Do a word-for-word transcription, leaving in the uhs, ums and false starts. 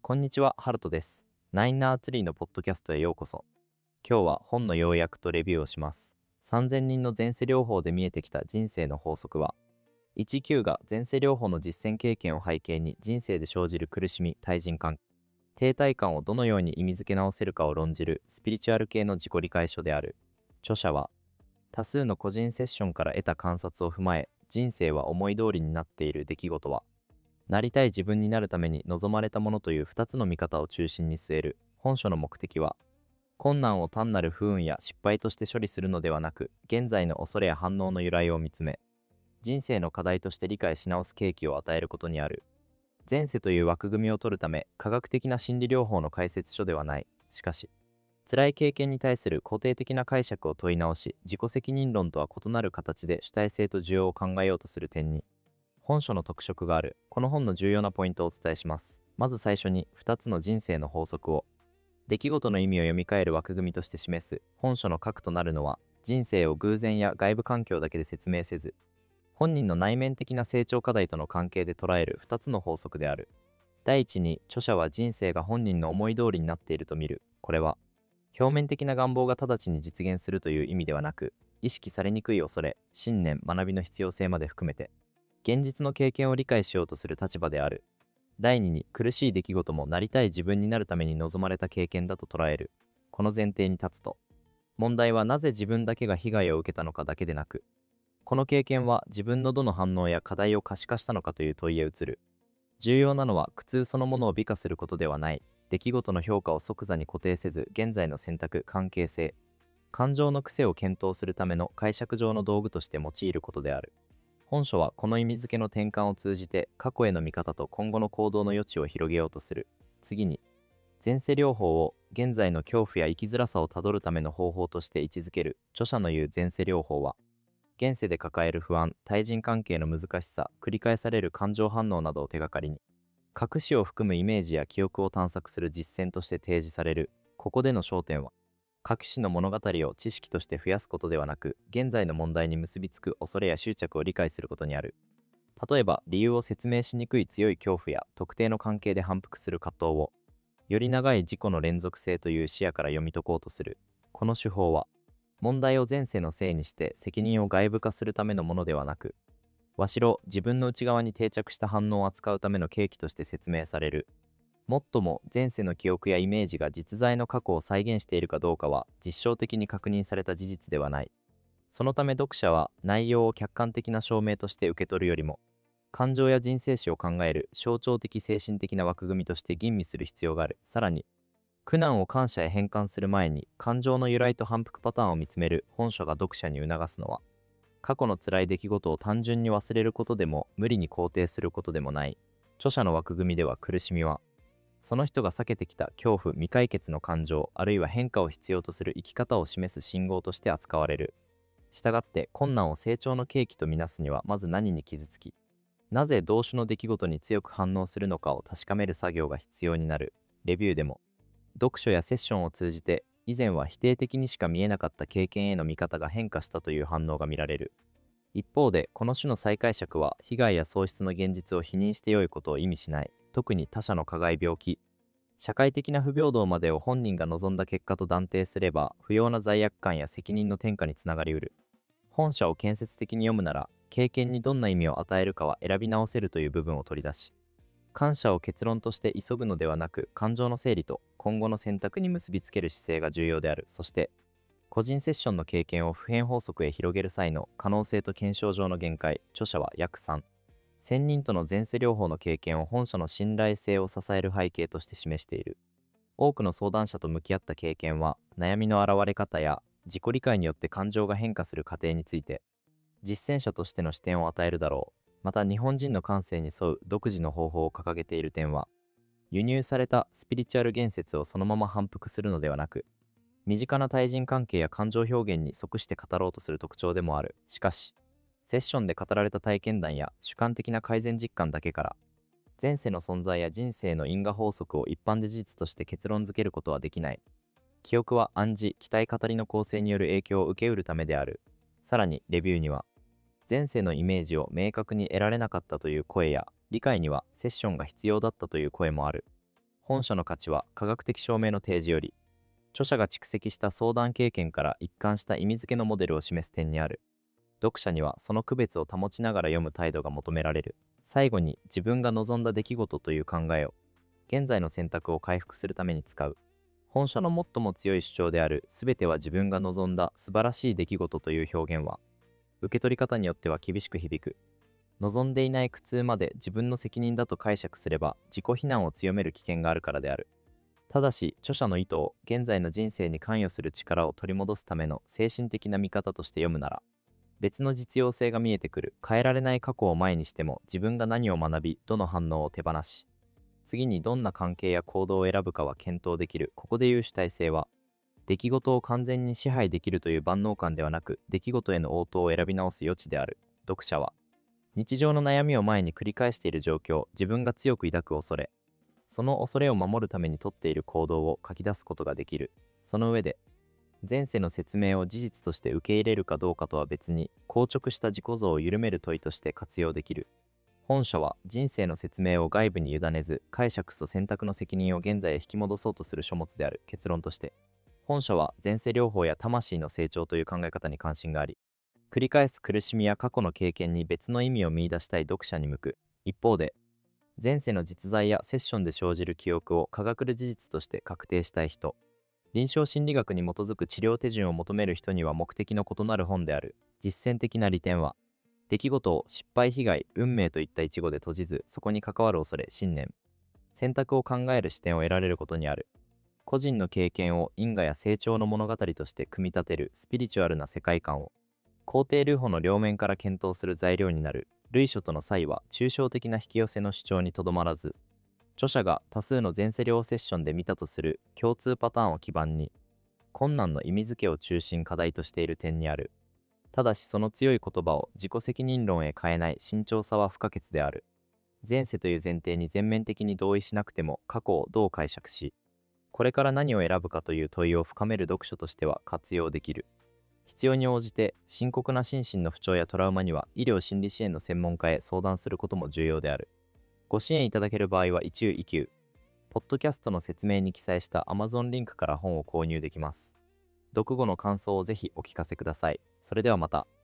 こんにちは、ハルトです。ナインナーツリーのポッドキャストへようこそ。今日は本の要約とレビューをします。さんぜんにんの前世療法で見えてきた人生の法則は、いちきゅうが前世療法の実践経験を背景に人生で生じる苦しみ、対人関係、停滞感をどのように意味づけ直せるかを論じるスピリチュアル系の自己理解書である。著者は、多数の個人セッションから得た観察を踏まえ、人生は思い通りになっている出来事は、なりたい自分になるために望まれたものというふたつの見方を中心に据える。本書の目的は、困難を単なる不運や失敗として処理するのではなく、現在の恐れや反応の由来を見つめ、人生の課題として理解し直す契機を与えることにある。前世という枠組みを取るため、科学的な心理療法の解説書ではない。しかし、辛い経験に対する肯定的な解釈を問い直し、自己責任論とは異なる形で主体性と需要を考えようとする点に、本書の特色がある。この本の重要なポイントをお伝えします。まず最初にふたつの人生の法則を出来事の意味を読み替える枠組みとして示す。本書の核となるのは、人生を偶然や外部環境だけで説明せず、本人の内面的な成長課題との関係で捉えるふたつの法則である。第一に、著者は人生が本人の思い通りになっていると見る。これは表面的な願望が直ちに実現するという意味ではなく、意識されにくい恐れ、信念、学びの必要性まで含めて、現実の経験を理解しようとする立場である。第二に、苦しい出来事もなりたい自分になるために望まれた経験だと捉える。この前提に立つと、問題はなぜ自分だけが被害を受けたのかだけでなく、この経験は自分のどの反応や課題を可視化したのかという問いへ移る。重要なのは苦痛そのものを美化することではない。出来事の評価を即座に固定せず、現在の選択、関係性、感情の癖を検討するための解釈上の道具として用いることである。本書はこの意味付けの転換を通じて過去への見方と今後の行動の余地を広げようとする。次に、前世療法を現在の恐怖や生きづらさをたどるための方法として位置づける。著者の言う前世療法は、現世で抱える不安、対人関係の難しさ、繰り返される感情反応などを手がかりに、隠しを含むイメージや記憶を探索する実践として提示される。ここでの焦点は、各種の物語を知識として増やすことではなく、現在の問題に結びつく恐れや執着を理解することにある。例えば、理由を説明しにくい強い恐怖や特定の関係で反復する葛藤を、より長い自己の連続性という視野から読み解こうとする。この手法は、問題を前世のせいにして責任を外部化するためのものではなく、わしろ、自分の内側に定着した反応を扱うための契機として説明される。もっとも前世の記憶やイメージが実在の過去を再現しているかどうかは実証的に確認された事実ではない。そのため読者は内容を客観的な証明として受け取るよりも、感情や人生史を考える象徴的精神的な枠組みとして吟味する必要がある。さらに、苦難を感謝へ変換する前に感情の由来と反復パターンを見つめる。本書が読者に促すのは、過去の辛い出来事を単純に忘れることでも無理に肯定することでもない。著者の枠組みでは苦しみは、その人が避けてきた恐怖、未解決の感情、あるいは変化を必要とする生き方を示す信号として扱われる。したがって困難を成長の契機とみなすには、まず何に傷つき、なぜ同種の出来事に強く反応するのかを確かめる作業が必要になる。レビューでも、読書やセッションを通じて、以前は否定的にしか見えなかった経験への見方が変化したという反応が見られる。一方で、この種の再解釈は被害や喪失の現実を否認してよいことを意味しない。特に他者の加害病気、社会的な不平等までを本人が望んだ結果と断定すれば、不要な罪悪感や責任の転嫁につながりうる。本書を建設的に読むなら、経験にどんな意味を与えるかは選び直せるという部分を取り出し、感謝を結論として急ぐのではなく、感情の整理と今後の選択に結びつける姿勢が重要である。そして、個人セッションの経験を普遍法則へ広げる際の可能性と検証上の限界。著者は約さんせんにんとの前世療法の経験を本書の信頼性を支える背景として示している。多くの相談者と向き合った経験は、悩みの現れ方や自己理解によって感情が変化する過程について、実践者としての視点を与えるだろう。また、日本人の感性に沿う独自の方法を掲げている点は、輸入されたスピリチュアル言説をそのまま反復するのではなく、身近な対人関係や感情表現に即して語ろうとする特徴でもある。しかし、セッションで語られた体験談や主観的な改善実感だけから、前世の存在や人生の因果法則を一般で事実として結論付けることはできない。記憶は暗示、期待語りの構成による影響を受けうるためである。さらに、レビューには、前世のイメージを明確に得られなかったという声や、理解にはセッションが必要だったという声もある。 本書の価値は科学的証明の提示より、著者が蓄積した相談経験から一貫した意味付けのモデルを示す点にある。読者にはその区別を保ちながら読む態度が求められる。最後に、自分が望んだ出来事という考えを現在の選択を回復するために使う。本書の最も強い主張である全ては自分が望んだ素晴らしい出来事という表現は、受け取り方によっては厳しく響く。望んでいない苦痛まで自分の責任だと解釈すれば自己非難を強める危険があるからである。ただし、著者の意図を現在の人生に関与する力を取り戻すための精神的な見方として読むなら、別の実用性が見えてくる。変えられない過去を前にしても自分が何を学び、どの反応を手放し、次にどんな関係や行動を選ぶかは検討できる。ここでいう主体性は、出来事を完全に支配できるという万能感ではなく、出来事への応答を選び直す余地である。読者は、日常の悩みを前に繰り返している状況、自分が強く抱く恐れ、その恐れを守るためにとっている行動を書き出すことができる。その上で、前世の説明を事実として受け入れるかどうかとは別に、硬直した自己像を緩める問いとして活用できる。本書は人生の説明を外部に委ねず、解釈と選択の責任を現在へ引き戻そうとする書物である。結論として、本書は前世療法や魂の成長という考え方に関心があり、繰り返す苦しみや過去の経験に別の意味を見出したい読者に向く。一方で、前世の実在やセッションで生じる記憶を科学的事実として確定したい人、臨床心理学に基づく治療手順を求める人には目的の異なる本である。実践的な利点は、出来事を失敗、被害、運命といった一語で閉じず、そこに関わる恐れ、信念、選択を考える視点を得られることにある。個人の経験を因果や成長の物語として組み立てるスピリチュアルな世界観を、肯定留保の両面から検討する材料になる。類書との際は、抽象的な引き寄せの主張にとどまらず、著者が多数の前世療セッションで見たとする共通パターンを基盤に、困難の意味付けを中心課題としている点にある。ただしその強い言葉を自己責任論へ変えない慎重さは不可欠である。前世という前提に全面的に同意しなくても過去をどう解釈し、これから何を選ぶかという問いを深める読書としては活用できる。必要に応じて深刻な心身の不調やトラウマには医療心理支援の専門家へ相談することも重要である。ご支援いただける場合は一憂一休。ポッドキャストの説明に記載した Amazon リンクから本を購入できます。読後の感想をぜひお聞かせください。それではまた。